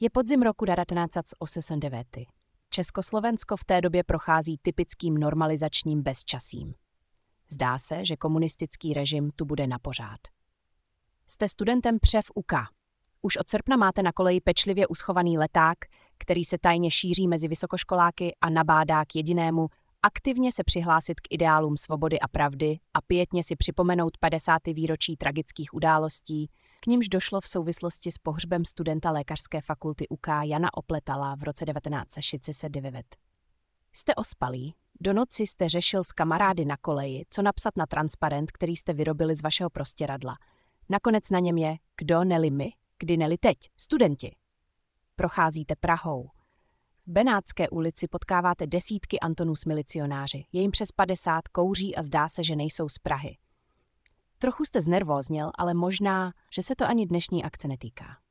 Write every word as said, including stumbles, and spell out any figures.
Je podzim roku devatenáct osmdesát devět. Československo v té době prochází typickým normalizačním bezčasím. Zdá se, že komunistický režim tu bude napořád. Jste studentem Přev U K. Už od srpna máte na koleji pečlivě uschovaný leták, který se tajně šíří mezi vysokoškoláky a nabádá k jedinému aktivně se přihlásit k ideálům svobody a pravdy a pietně si připomenout padesáté výročí tragických událostí, k nimž došlo v souvislosti s pohřbem studenta lékařské fakulty U K Jana Opletala v roce devatenáct šedesát devět. Jste ospalí, do noci jste řešil s kamarády na koleji, co napsat na transparent, který jste vyrobili z vašeho prostěradla. Nakonec na něm je kdo neli my, kdy neli teď, studenti. Procházíte Prahou. V Benátské ulici potkáváte desítky Antonů s milicionáři, je jim přes padesát, kouří a zdá se, že nejsou z Prahy. Trochu jste znervózněl, ale možná, že se to ani dnešní akce netýká.